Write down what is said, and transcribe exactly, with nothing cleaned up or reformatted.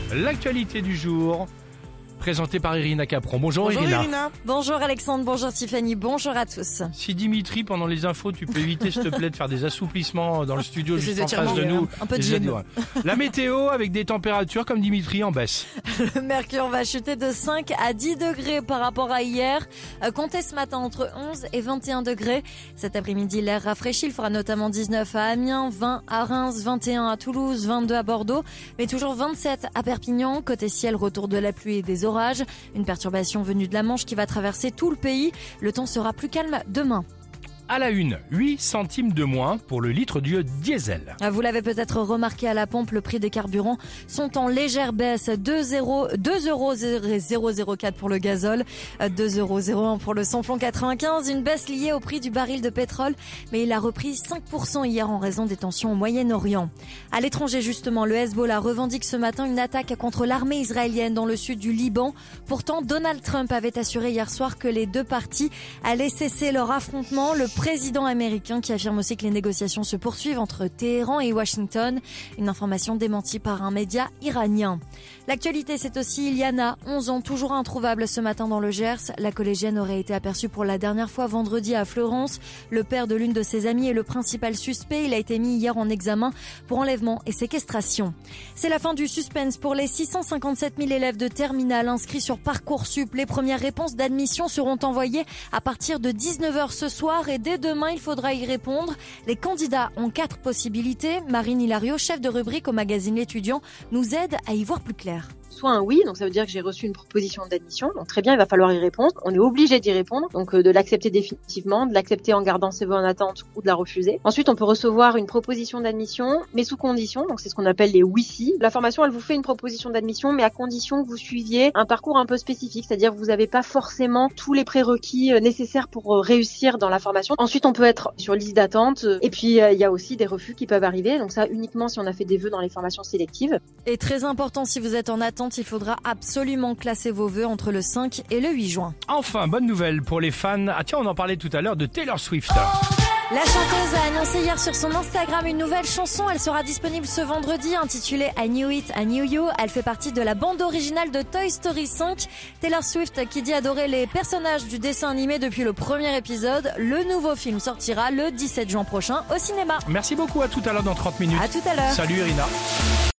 l'actualité du jour, présentée par Irina Capron. Bonjour, Bonjour Irina. Irina. Bonjour Alexandre, bonjour Tiffany, bonjour à tous. Si Dimitri, pendant les infos, tu peux éviter, s'il te plaît, de faire des assouplissements dans le studio Des juste en face de étirements, nous. un peu de Des gym. étirements. La météo avec des températures comme Dimitri en baisse. Le mercure va chuter de cinq à dix degrés par rapport à hier. Euh, comptez ce matin entre onze et vingt et un degrés. Cet après-midi, l'air rafraîchit. Il fera notamment dix-neuf à Amiens, vingt à Reims, vingt et un à Toulouse, vingt-deux à Bordeaux, mais toujours vingt-sept à Perpignan. Côté ciel, retour de la pluie et des orages. Une perturbation venue de la Manche qui va traverser tout le pays. Le temps sera plus calme demain. À la une, huit centimes de moins pour le litre du diesel. Vous l'avez peut-être remarqué à la pompe, le prix des carburants sont en légère baisse. deux euros zéro zéro quatre pour le gazole, deux euros zéro un pour le samplon quatre-vingt-quinze. Une baisse liée au prix du baril de pétrole, mais il a repris cinq pour cent hier en raison des tensions au Moyen-Orient. À l'étranger justement, le Hezbollah revendique ce matin une attaque contre l'armée israélienne dans le sud du Liban. Pourtant, Donald Trump avait assuré hier soir que les deux parties allaient cesser leur affrontement. Le président américain qui affirme aussi que les négociations se poursuivent entre Téhéran et Washington. Une information démentie par un média iranien. L'actualité, c'est aussi Iliana, onze ans, toujours introuvable ce matin dans le Gers. La collégienne aurait été aperçue pour la dernière fois vendredi à Fleurance. Le père de l'une de ses amies est le principal suspect. Il a été mis hier en examen pour enlèvement et séquestration. C'est la fin du suspense pour les six cent cinquante-sept mille élèves de terminale inscrits sur Parcoursup. Les premières réponses d'admission seront envoyées à partir de dix-neuf heures ce soir et dès demain, il faudra y répondre. Les candidats ont quatre possibilités. Marine Hilario, chef de rubrique au magazine L'Étudiant, nous aide à y voir plus clair. Soit un oui, donc ça veut dire que j'ai reçu une proposition d'admission, donc très bien, il va falloir y répondre, on est obligé d'y répondre, donc euh, de l'accepter définitivement, de l'accepter en gardant ses vœux en attente ou de la refuser. Ensuite, on peut recevoir une proposition d'admission, mais sous condition, donc c'est ce qu'on appelle les oui-si. La formation, elle vous fait une proposition d'admission, mais à condition que vous suiviez un parcours un peu spécifique, c'est-à-dire que vous n'avez pas forcément tous les prérequis euh, nécessaires pour euh, réussir dans la formation. Ensuite, on peut être sur liste d'attente, euh, et puis il euh, y a aussi des refus qui peuvent arriver, donc ça uniquement si on a fait des vœux dans les formations sélectives. Et très important, si vous êtes en attente, il faudra absolument classer vos vœux entre le cinq et le huit juin. Enfin, bonne nouvelle pour les fans. Ah tiens, on en parlait tout à l'heure de Taylor Swift. La chanteuse a annoncé hier sur son Instagram une nouvelle chanson. Elle sera disponible ce vendredi, intitulée I Knew It, I Knew You. Elle fait partie de la bande originale de Toy Story cinq. Taylor Swift, qui dit adorer les personnages du dessin animé depuis le premier épisode. Le nouveau film sortira le dix-sept juin prochain au cinéma. Merci beaucoup, à tout à l'heure dans trente minutes. À tout à l'heure. Salut Irina.